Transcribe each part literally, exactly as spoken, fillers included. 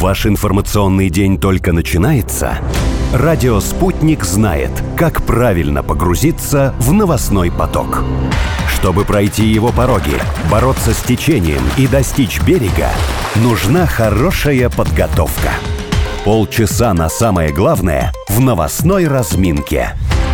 Ваш информационный день только начинается? Радио «Спутник» знает, как правильно погрузиться в новостной поток. Чтобы пройти его пороги, бороться с течением и достичь берега, нужна хорошая подготовка. Полчаса на самое главное в новостной разминке.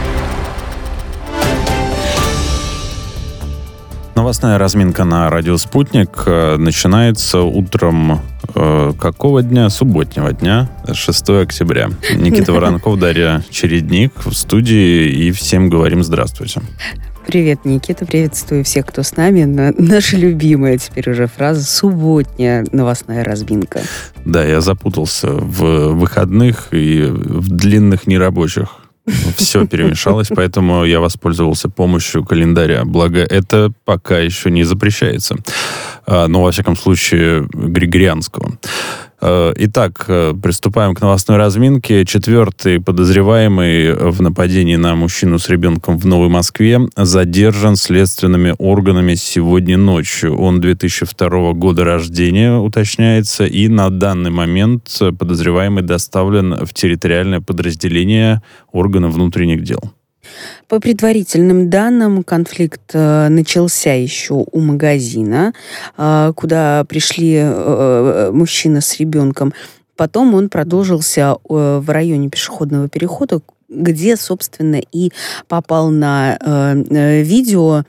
Новостная разминка на радио «Спутник» начинается утром э, какого дня? Субботнего дня, шестого октября. Никита Воронков, Дарья Чередник в студии, и всем говорим здравствуйте. Привет, Никита, приветствую всех, кто с нами. Наша любимая теперь уже фраза «субботняя новостная разминка». Да, я запутался в выходных и в длинных нерабочих. Все перемешалось, поэтому я воспользовался помощью календаря. Благо, это пока еще не запрещается. Но, во всяком случае, григорианского. Итак, приступаем к новостной разминке. Четвертый подозреваемый в нападении на мужчину с ребенком в Новой Москве задержан следственными органами сегодня ночью. Он две тысячи второго года рождения, уточняется, и на данный момент подозреваемый доставлен в территориальное подразделение органов внутренних дел. По предварительным данным, конфликт э, начался еще у магазина, э, куда пришли э, мужчина с ребенком. Потом он продолжился э, в районе пешеходного перехода, где, собственно, и попал на э, э, видео.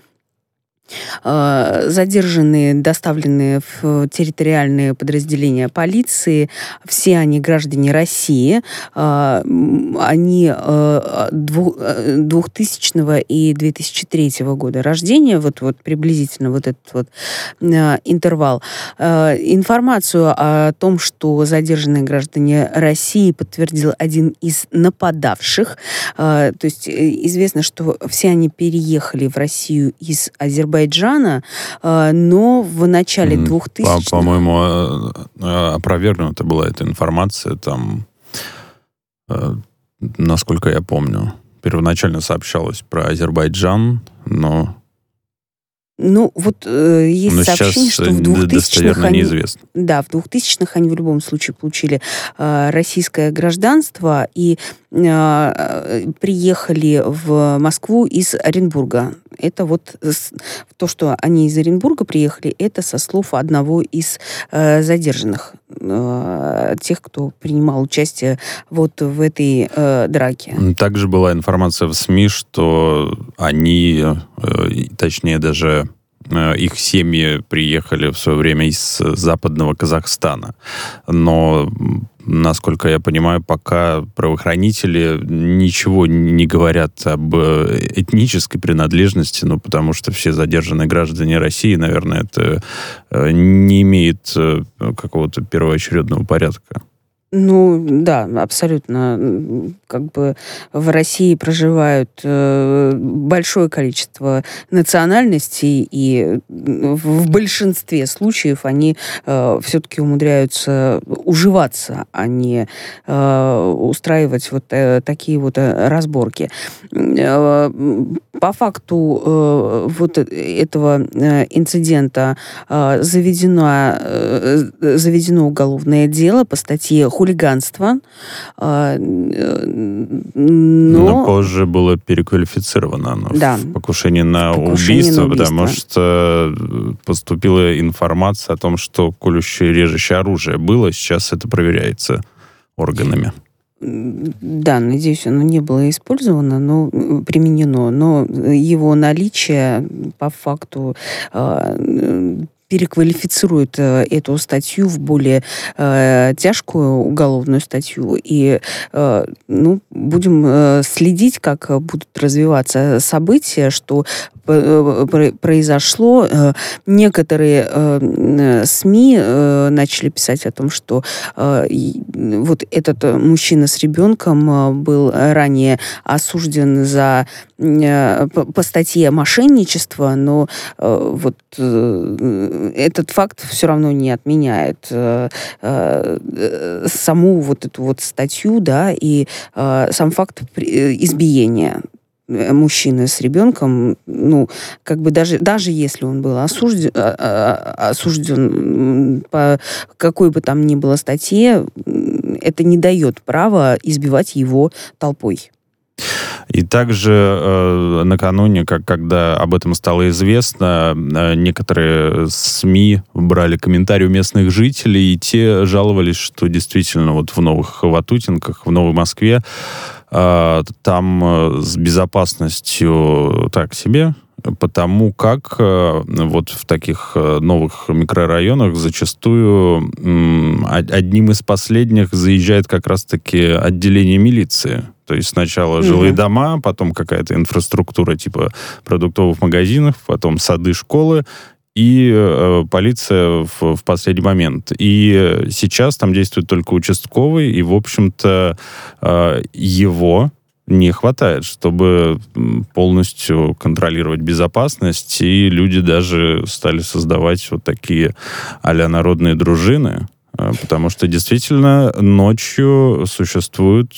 Задержанные, доставленные в территориальные подразделения полиции, все они граждане России, они двухтысячного и две тысячи третьего года рождения, вот, вот приблизительно вот этот вот интервал. Информацию о том, что задержанные граждане России, подтвердил один из нападавших. То есть известно, что все они переехали в Россию из Азербайджана, но в начале двухтысячных... По- по-моему, опровергнута была эта информация, там, насколько я помню. Первоначально сообщалось про Азербайджан, но... Ну, вот э, есть но сообщение, что в двухтысячных они, неизвестно. Да, в двухтысячных они в любом случае получили э, российское гражданство и э, приехали в Москву из Оренбурга. Это вот то, что они из Оренбурга приехали, это со слов одного из э, задержанных, э, тех, кто принимал участие вот в этой э, драке. Также была информация в СМИ, что они, э, точнее даже их семьи приехали в свое время из западного Казахстана. Но, насколько я понимаю, пока правоохранители ничего не говорят об этнической принадлежности, ну, потому что все задержанные граждане России, наверное, это не имеет какого-то первоочередного порядка. Ну, да, абсолютно. Как бы в России проживают э, большое количество национальностей, и в большинстве случаев они э, все-таки умудряются уживаться, а не э, устраивать вот э, такие вот разборки. Э, по факту э, вот этого э, инцидента э, заведено, э, заведено уголовное дело по статье хулиганство, но... но позже было переквалифицировано оно да. в покушение на покушение убийство, на убийство, потому что поступила информация о том, что колющее и режущее оружие было, сейчас это проверяется органами. Да, надеюсь, оно не было использовано, но применено, но его наличие по факту переквалифицирует э, эту статью в более э, тяжкую уголовную статью. И э, ну, будем э, следить, как будут развиваться события, что э, произошло. Э, некоторые э, СМИ э, начали писать о том, что э, вот этот мужчина с ребенком э, был ранее осужден за э, по, по статье мошенничество, но э, вот э, этот факт все равно не отменяет э, э, саму вот эту вот статью, да, и э, сам факт избиения. мужчина с ребенком, ну, как бы даже, даже если он был осужден, осужден по какой бы там ни было статье, это не дает права избивать его толпой. И также э, накануне, как, когда об этом стало известно, э, некоторые СМИ брали комментарии у местных жителей, и те жаловались, что действительно вот в Новых Ватутинках, в Новой Москве, э, там э, с безопасностью так себе, потому как э, вот в таких э, новых микрорайонах зачастую э, одним из последних заезжает как раз-таки отделение милиции. То есть сначала mm-hmm. жилые дома, потом какая-то инфраструктура типа продуктовых магазинов, потом сады, школы, и э, полиция в, в последний момент. И сейчас там действует только участковый, и, в общем-то, э, его не хватает, чтобы полностью контролировать безопасность, и люди даже стали создавать вот такие а-ля народные дружины, потому что действительно ночью существует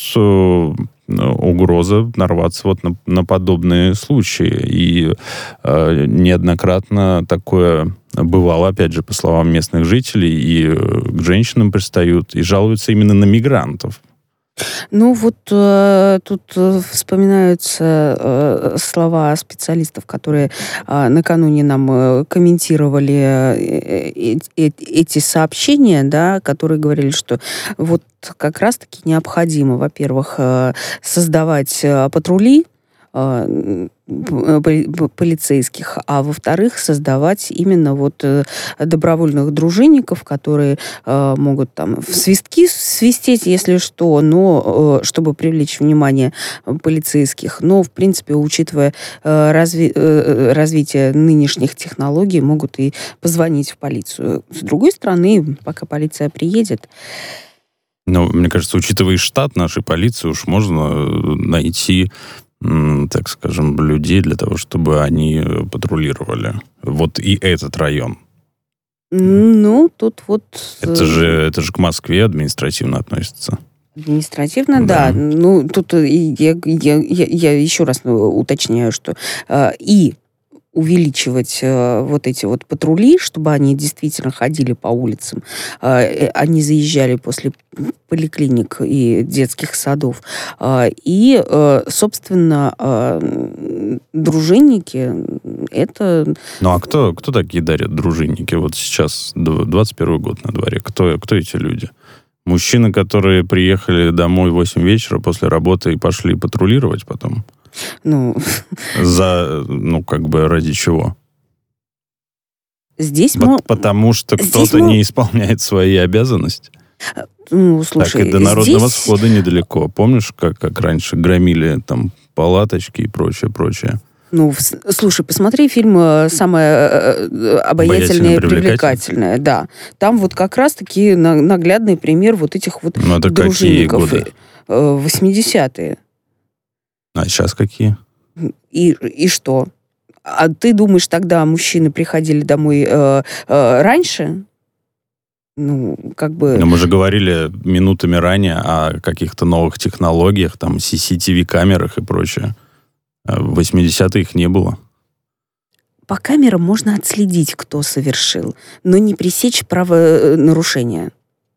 угроза нарваться вот на, на подобные случаи. И э, неоднократно такое бывало, опять же, по словам местных жителей, и к женщинам пристают, и жалуются именно на мигрантов. Ну вот э, тут э, вспоминаются э, слова специалистов, которые э, накануне нам э, комментировали э, э, эти сообщения, да, которые говорили, что вот как раз-таки необходимо, во-первых, э, создавать э, патрули э, полицейских, а во-вторых, создавать именно вот добровольных дружинников, которые э, могут там в свистки свистеть, если что, но э, чтобы привлечь внимание полицейских. Но, в принципе, учитывая э, разви- э, развитие нынешних технологий, могут и позвонить в полицию. С другой стороны, пока полиция приедет... Ну, мне кажется, учитывая штат нашей полиции, уж можно найти, так скажем, людей для того, чтобы они патрулировали. Вот и этот район. Ну, тут вот... Это же, это же к Москве административно относится. Административно, да. да. Ну, тут я, я, я, я еще раз уточняю, что э, и увеличивать э, вот эти вот патрули, чтобы они действительно ходили по улицам, э, они заезжали после поликлиник и детских садов. Э, и, э, собственно, э, дружинники это... Ну, а кто, кто такие дарят дружинники? Вот сейчас двадцать первый год на дворе. Кто, кто эти люди? Мужчины, которые приехали домой в восемь вечера после работы и пошли патрулировать потом? Ну... За, ну, как бы ради чего? Здесь вот мы... Потому что кто-то мы... не исполняет свои обязанности? Ну, слушай, так и до Народного здесь... схода недалеко. Помнишь, как, как раньше громили там палаточки и прочее, прочее? Ну, слушай, посмотри фильм «Самое обаятельное и привлекательное». Да. Там вот как раз-таки наглядный пример вот этих вот ну, это дружинников. Какие годы? восьмидесятые. А сейчас какие? И, и что? А ты думаешь, тогда мужчины приходили домой э, э, раньше? Ну, как бы... Но мы же говорили минутами ранее о каких-то новых технологиях, там, си си ти ви-камерах и прочее. В восьмидесятые их не было. По камерам можно отследить, кто совершил, но не пресечь правонарушение.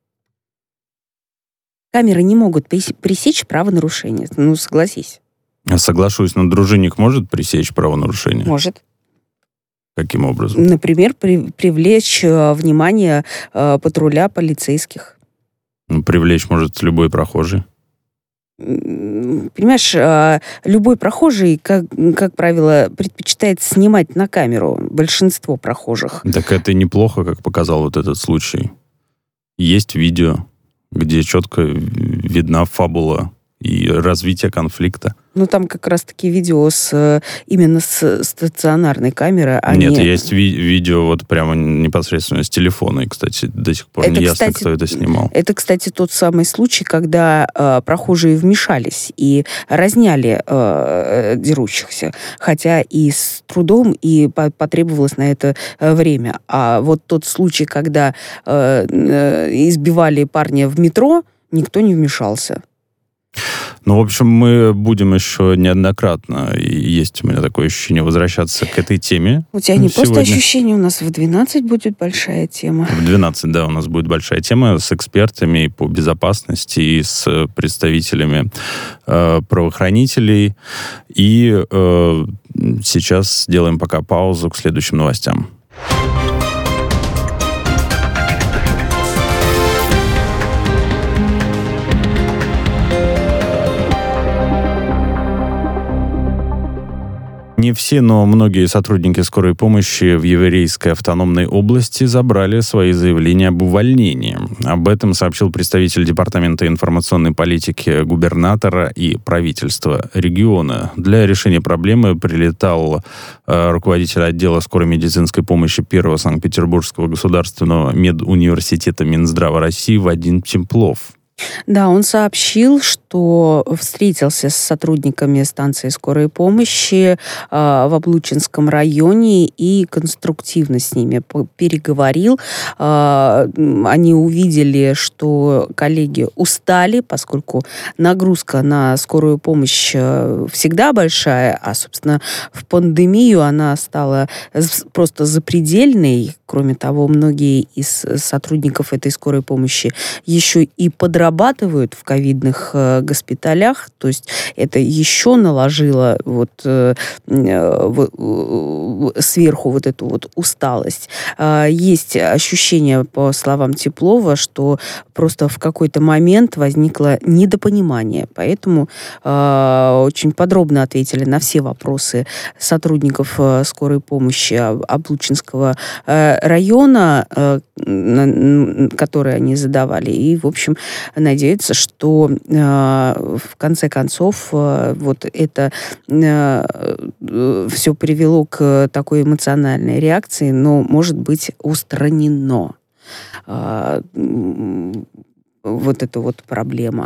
Камеры не могут пресечь правонарушение. Ну, согласись. Соглашусь, но дружинник может пресечь правонарушение? Может. Каким образом? Например, при, привлечь э, внимание э, патруля полицейских. Ну, привлечь может любой прохожий. Понимаешь, э, любой прохожий, как, как правило, предпочитает снимать на камеру. Большинство прохожих. Так это неплохо, как показал вот этот случай. Есть видео, где четко видна фабула и развитие конфликта. Ну, там как раз-таки видео с именно с стационарной камеры. А Нет, не... есть ви- видео вот прямо непосредственно с телефона. И, кстати, до сих пор это, не кстати, ясно, кто это снимал. Это, кстати, тот самый случай, когда э, прохожие вмешались и разняли э, дерущихся. Хотя и с трудом, и по- потребовалось на это э, время. А вот тот случай, когда э, э, избивали парня в метро, никто не вмешался. Ну, в общем, мы будем еще неоднократно, и есть у меня такое ощущение, возвращаться к этой теме. У тебя не сегодня. просто ощущение, у нас в двенадцать будет большая тема. В двенадцать, да, у нас будет большая тема с экспертами по безопасности и с представителями э, правоохранителей. И э, сейчас сделаем пока паузу к следующим новостям. Не все, но многие сотрудники скорой помощи в Еврейской автономной области забрали свои заявления об увольнении. Об этом сообщил представитель Департамента информационной политики губернатора и правительства региона. Для решения проблемы прилетал э, руководитель отдела скорой медицинской помощи Первого Санкт-Петербургского государственного медуниверситета Минздрава России Вадим Темплов. Да, он сообщил, что встретился с сотрудниками станции скорой помощи э, в Облучинском районе и конструктивно с ними переговорил. Э, они увидели, что коллеги устали, поскольку нагрузка на скорую помощь всегда большая, а, собственно, в пандемию она стала просто запредельной. Кроме того, многие из сотрудников этой скорой помощи еще и подрабатывают в ковидных э, госпиталях, то есть это еще наложило вот, э, э, сверху вот эту вот усталость. Э, есть ощущение, по словам Теплова, что просто в какой-то момент возникло недопонимание, поэтому э, очень подробно ответили на все вопросы сотрудников э, скорой помощи Облучинского э, района, э, которые они задавали, и, в общем, надеются, что э, в конце концов э, вот это э, все привело к такой эмоциональной реакции, но может быть устранено. Э, вот эта вот проблема.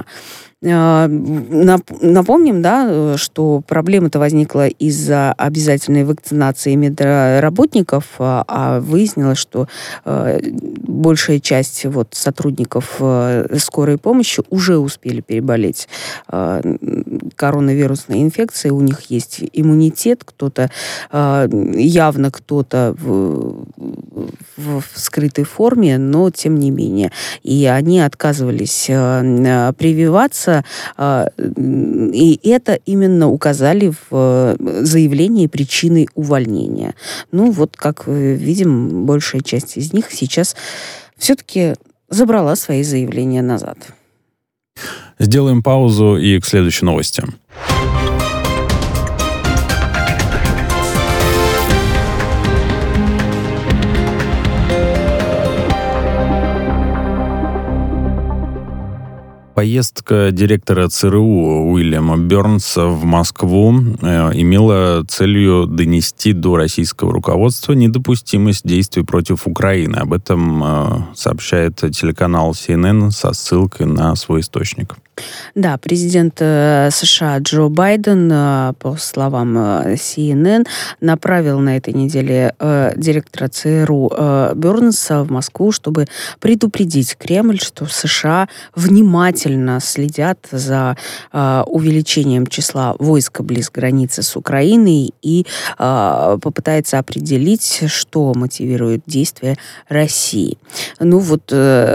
Напомним, да, что проблема-то возникла из-за обязательной вакцинации медработников, а выяснилось, что большая часть вот сотрудников скорой помощи уже успели переболеть коронавирусной инфекцией, у них есть иммунитет, кто-то, явно кто-то в, в скрытой форме, но тем не менее. И они отказывались прививаться, и это именно указали в заявлении причиной увольнения. Ну, вот, как видим, большая часть из них сейчас все-таки забрала свои заявления назад. Сделаем паузу и к следующей новости. Поездка директора ЦРУ Уильяма Бернса в Москву э, имела целью донести до российского руководства недопустимость действий против Украины. Об этом э, сообщает телеканал си эн эн со ссылкой на свой источник. Да, президент США Джо Байден, по словам си эн эн, направил на этой неделе директора ЦРУ Бернса в Москву, чтобы предупредить Кремль, что США внимательно следят за увеличением числа войск близ границы с Украиной и попытается определить, что мотивирует действия России. Ну вот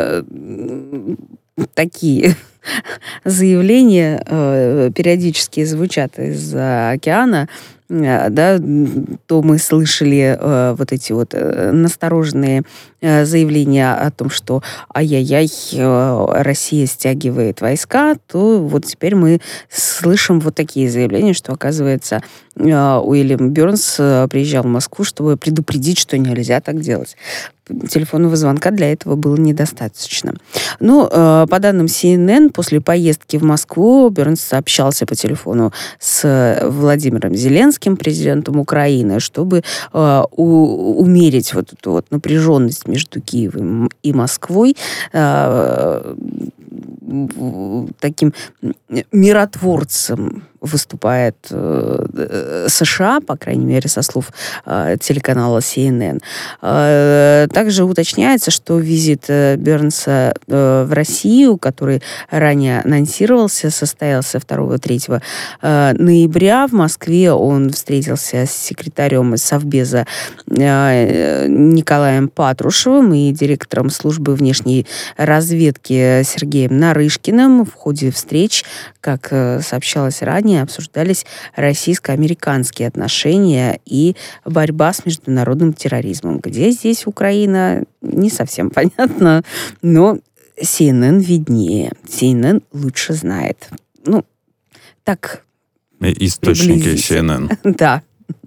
такие заявления э, периодически звучат из-за океана, э, да, то мы слышали э, вот эти вот э, настороженные э, заявления о том, что ай-яй-яй, э, Россия стягивает войска, то вот теперь мы слышим вот такие заявления, что, оказывается, э, Уильям Бернс э, приезжал в Москву, чтобы предупредить, что нельзя так делать. Телефонного звонка для этого было недостаточно. Но, э, по данным си эн эн, после поездки в Москву Бернс общался по телефону с Владимиром Зеленским, президентом Украины, чтобы э, у, умерить вот эту вот напряженность между Киевом и Москвой, э, таким миротворцем выступает э, США, по крайней мере, со слов э, телеканала си эн эн. Э, также уточняется, что визит э, Бернса э, в Россию, который ранее анонсировался, состоялся второго-третьего э, ноября. В Москве он встретился с секретарем Совбеза э, Николаем Патрушевым и директором службы внешней разведки Сергеем Нарышкиным. В ходе встреч, как э, сообщалось ранее, обсуждались российско-американские отношения и борьба с международным терроризмом. Где здесь Украина, не совсем понятно, но си эн эн виднее. си эн эн лучше знает. Ну, так... Источники си эн эн. Да.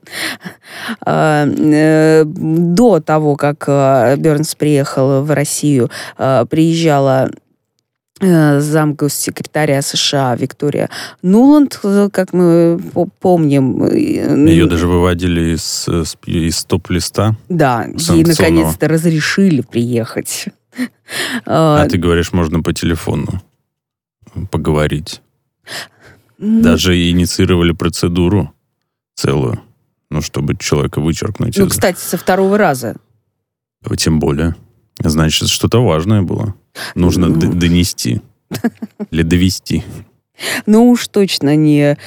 До того, как Бернс приехал в Россию, приезжала замгоссекретаря США Виктория Нуланд, как мы помним. Ее даже выводили из, из топ-листа. Да, ей наконец-то разрешили приехать. А ты говоришь, можно по телефону поговорить. Даже инициировали процедуру целую, ну, чтобы человека вычеркнуть. Ну, из... кстати, со второго раза. Тем более. Значит, что-то важное было. Нужно ну... д- донести. Или довести. Ну уж точно не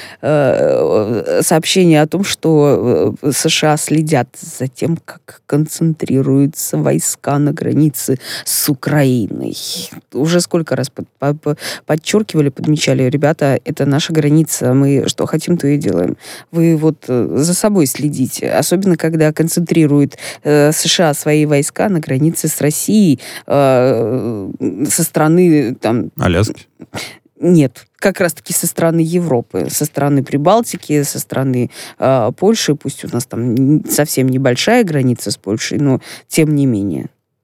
э, сообщение о том, что США следят за тем, как концентрируются войска на границе с Украиной. Уже сколько раз под, под, подчеркивали, подмечали, ребята, это наша граница, мы что хотим, то и делаем. Вы вот за собой следите. Особенно, когда концентрируют э, США свои войска на границе с Россией э, со стороны там... Аляски? Нет, как раз-таки со стороны Европы, со стороны Прибалтики, со стороны э, Польши. Пусть у нас там совсем небольшая граница с Польшей, но тем не менее.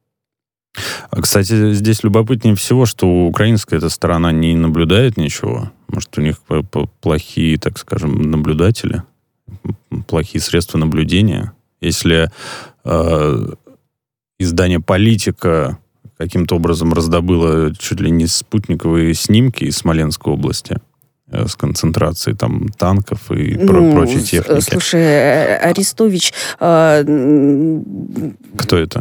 Кстати, здесь любопытнее всего, что украинская эта сторона не наблюдает ничего. Может, у них плохие, так скажем, наблюдатели, плохие средства наблюдения. Если э, издание «Политика» каким-то образом раздобыла чуть ли не спутниковые снимки из Смоленской области э, с концентрацией там танков и ну, про- прочей техники. Слушай, Арестович... Э... Кто это?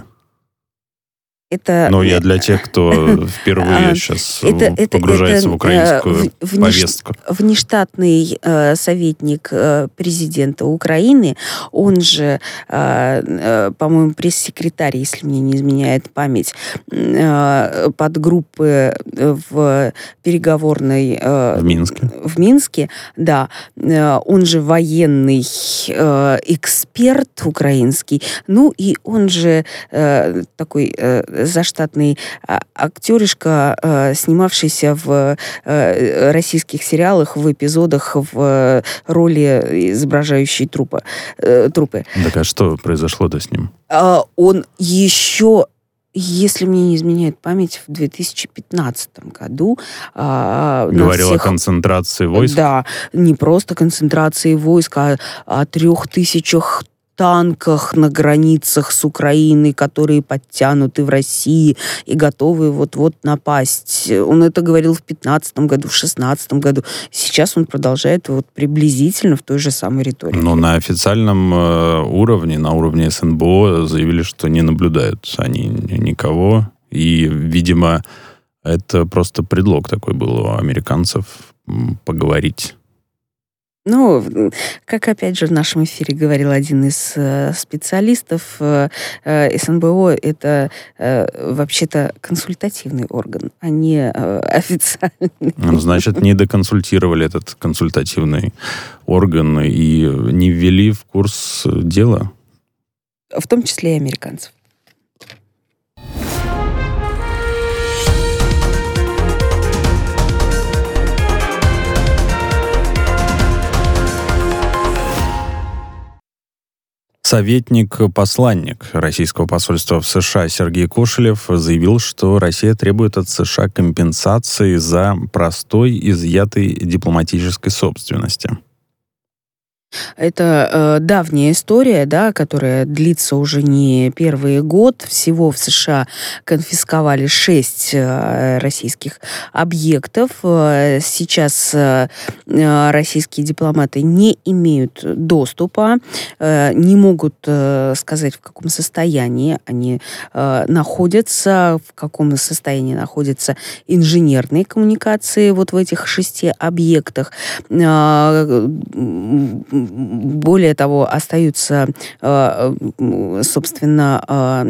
Это... Ну, я для тех, кто впервые а, сейчас это, погружается это, в украинскую в, повестку. Внештатный э, советник э, президента Украины, он же, э, э, по-моему, пресс-секретарь, если мне не изменяет память, э, подгруппы в переговорной... Э, в Минске. В Минске, да. Э, он же военный э, эксперт украинский. Ну, и он же э, такой... Э, заштатный актеришка, э, снимавшийся в э, российских сериалах, в эпизодах в роли изображающей трупа, э, трупы. Так а что произошло-то с ним? Э, он еще... Если мне не изменяет память, в две тысячи пятнадцатом году... А, говорил всех... о концентрации войск? Да, не просто концентрации войск, а о трех тысячах танках на границах с Украиной, которые подтянуты в России и готовы вот-вот напасть. Он это говорил в пятнадцатом году, в шестнадцатом году. Сейчас он продолжает вот приблизительно в той же самой риторике. Но на официальном э, уровне, на уровне эс эн бэ о заявили, что не наблюдают они никого. И, видимо, это просто предлог такой был у американцев поговорить. Ну, как опять же в нашем эфире говорил один из э, специалистов, э, э, эс эн бэ о это э, вообще-то консультативный орган, а не э, официальный. Ну, значит, не доконсультировали этот консультативный орган и не ввели в курс дела? В том числе и американцев. Советник-посланник российского посольства в США Сергей Кошелев заявил, что Россия требует от США компенсации за простой изъятой дипломатической собственности. Это э, давняя история, да, которая длится уже не первый год. Всего в США конфисковали шесть э, российских объектов. Э, сейчас э, российские дипломаты не имеют доступа, э, не могут э, сказать, в каком состоянии они э, находятся, в каком состоянии находятся инженерные коммуникации вот в этих шести объектах. Э, Более того, остаются, собственно,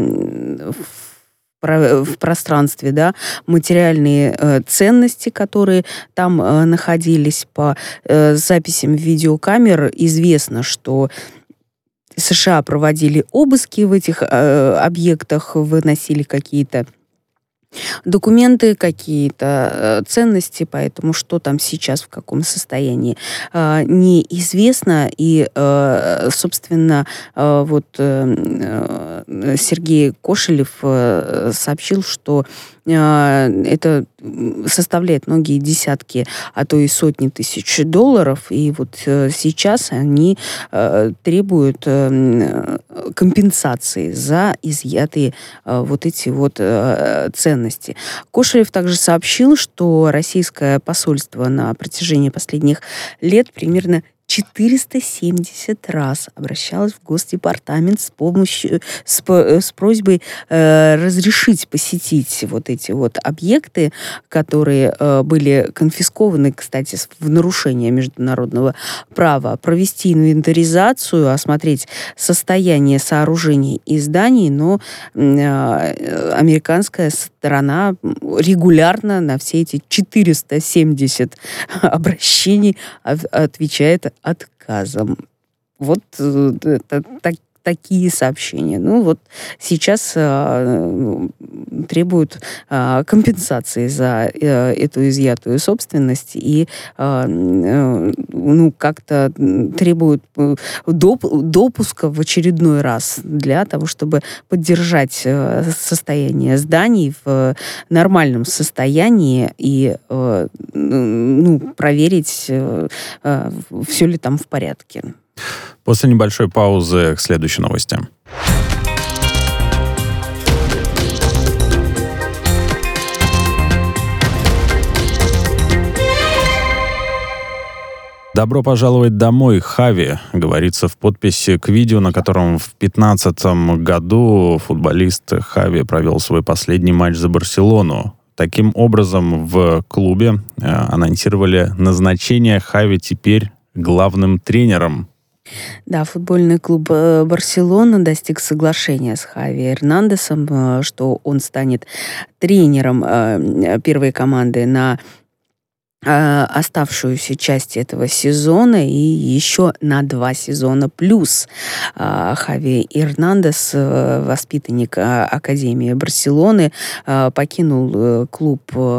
в пространстве, да, материальные ценности, которые там находились. По записям видеокамер известно, что США проводили обыски в этих объектах, выносили какие-то документы, какие-то ценности, поэтому что там сейчас, в каком состоянии, неизвестно. И, собственно, вот Сергей Кошелев сообщил, что это составляет многие десятки, а то и сотни тысяч долларов. И вот сейчас они требуют компенсации за изъятые вот эти вот ценности. Кошелев также сообщил, что российское посольство на протяжении последних лет примерно четыреста семьдесят раз обращалась в Госдепартамент с помощью, с, с просьбой э, разрешить посетить вот эти вот объекты, которые э, были конфискованы, кстати, в нарушение международного права, провести инвентаризацию, осмотреть состояние сооружений и зданий, но э, американская сторона регулярно на все эти четыреста семьдесят обращений отвечает отказом. Вот это, так, такие сообщения. Ну вот сейчас а, требуют а, компенсации за а, эту изъятую собственность и а, ну, как-то требуют доп, допуска в очередной раз для того, чтобы поддержать а, состояние зданий в нормальном состоянии и а, ну, проверить, а, а, все ли там в порядке. После небольшой паузы к следующей новости. «Добро пожаловать домой, Хави», говорится в подписи к видео, на котором в две тысячи пятнадцатом году футболист Хави провел свой последний матч за Барселону. Таким образом, в клубе э, анонсировали назначение Хави теперь главным тренером. Да, футбольный клуб «Барселона» достиг соглашения с Хави Эрнандесом, что он станет тренером первой команды на оставшуюся часть этого сезона и еще на два сезона плюс. Хави Эрнандес, воспитанник Академии Барселоны, покинул клуб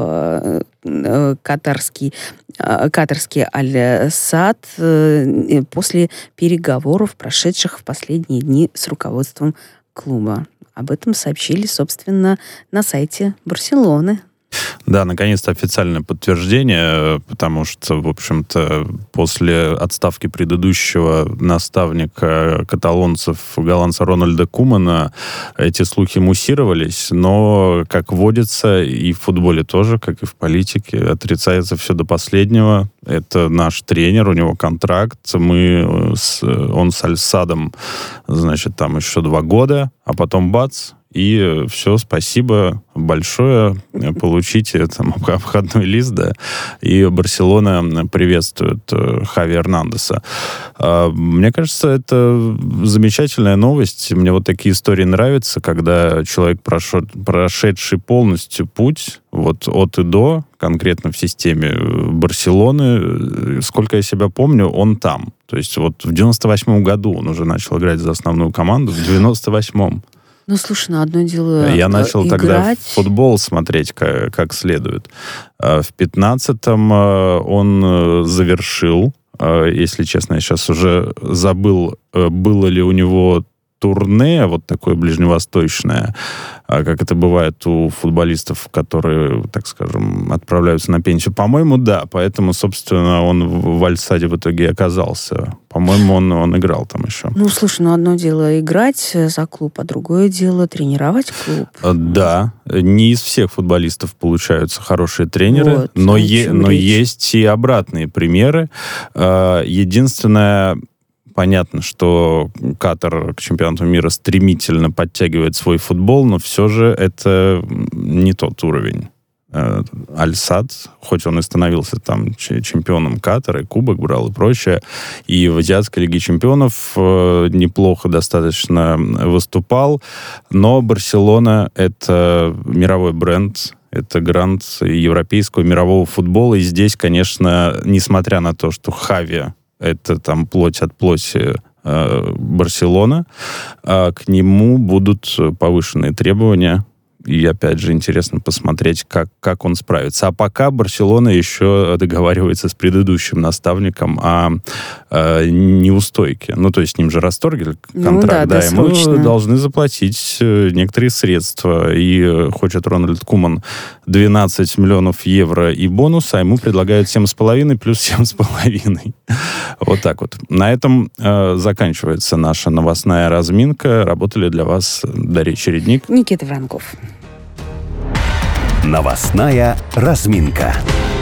катарский, катарский Аль-Сад после переговоров, прошедших в последние дни с руководством клуба. Об этом сообщили, собственно, на сайте Барселоны. Да, наконец-то официальное подтверждение, потому что, в общем-то, после отставки предыдущего наставника каталонцев, голландца Рональда Кумана, эти слухи муссировались, но, как водится, и в футболе тоже, как и в политике, отрицается все до последнего. Это наш тренер, у него контракт, мы с, он с Аль-Садом, значит, там еще два года, а потом бац, и все, спасибо большое, получите там обходной лист, да, и Барселона приветствует Хави Эрнандеса. Мне кажется, это замечательная новость. Мне вот такие истории нравятся, когда человек, прошел, прошедший полностью путь, вот от и до, конкретно в системе Барселоны, сколько я себя помню, он там. То есть вот в девяносто восьмом году он уже начал играть за основную команду, в девяносто восьмом. Ну, слушай, ну одно дело Я начал играть. Тогда футбол смотреть как, как следует. В пятнадцатом он завершил, если честно, я сейчас уже забыл, было ли у него турне, вот такое ближневосточное, как это бывает у футболистов, которые, так скажем, отправляются на пенсию. По-моему, да. Поэтому, собственно, он в Аль-Саде в итоге оказался. По-моему, он, он играл там еще. Ну, слушай, ну одно дело играть за клуб, а другое дело тренировать клуб. Да. Не из всех футболистов получаются хорошие тренеры, вот, но, е- но есть и обратные примеры. Единственное... Понятно, что Катар к чемпионату мира стремительно подтягивает свой футбол, но все же это не тот уровень. Аль-Сад, хоть он и становился там чемпионом Катара, и кубок брал и прочее, и в Азиатской лиге чемпионов неплохо достаточно выступал, но Барселона — это мировой бренд, это грант европейского мирового футбола, и здесь, конечно, несмотря на то, что Хави это там плоть от плоти э, Барселона, а к нему будут повышенные требования. И, опять же, интересно посмотреть, как, как он справится. А пока Барселона еще договаривается с предыдущим наставником о, о неустойке. Ну, то есть с ним же расторгли контракт, ну, да, да, и мы должны заплатить некоторые средства. И хочет Рональд Куман двенадцать миллионов евро и бонус, а ему предлагают семь с половиной плюс семь с половиной. Вот так вот. На этом э, заканчивается наша новостная разминка. Работали для вас Дарья Чередник, Никита Воронков. Новостная разминка.